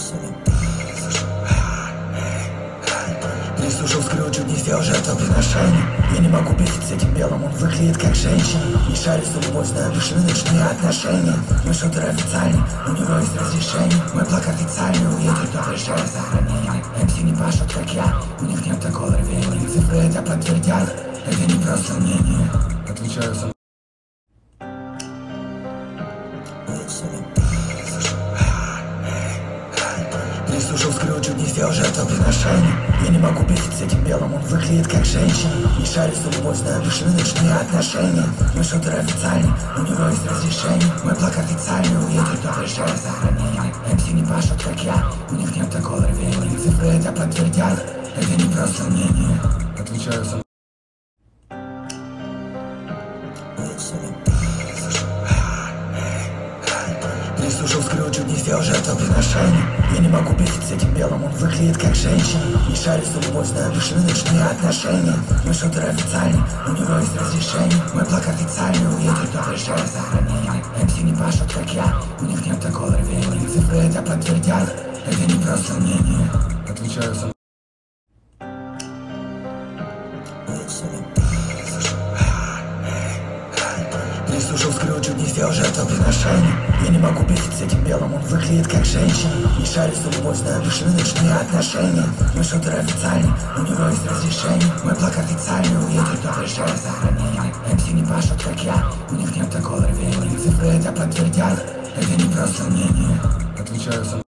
Прислушал скрю, чуть не сделал жертвоприношение. Я не могу быть с этим белым, он выглядит как женщина. Не шарю за любовь, знаю лишь рыночные отношения. Мой шутер официальный, у него есть разрешение. Мой блог официальный, уедет, но прощаю сохранение. МС не пашут, как я, у них нет такого рвения. Цифры это подтвердят, это не просто мнение. Отвечаю сам. Прислушал скрю, чуть не сделал жертвоприношение. Я не могу быть с этим белым, он выглядит как женщина. Не шарю за любовь, знаю лишь рыночные отношения. Мой шутер официальный, у него есть разрешение. Мой блог официальный, уедет, но прощаю сохранение. МС не пашут, как я, у них нет такого рвения. Цифры это подтвердят, это не просто мнение. Отвечаю сам. Прислушал скрю, чуть не сделал жертвоприношение. Я не могу быть с этим белым, он выглядит как женщина. Не шарю за любовь, знаю лишь рыночные отношения. Мой шутер официальный, у него есть разрешение. Мой блог официальный, уедет, но прощаю сохранение. МС не пашут, как я, у них нет такого рвения. Цифры это подтвердят, это не просто мнение. Отвечаю сам. Прислушал скрю, чуть не сделал жертвоприношение. Я не могу быть с этим белым, он выглядит как женщина. Не шарю за любовь, знаю лишь рыночные отношения. Мой шутер официальный, у него есть разрешение. Мой блог официальный, уедет, но прощаю сохранение. МС не пашут, как я, у них нет такого рвения. Цифры это подтвердят, это не просто мнение. Отвечаю сам.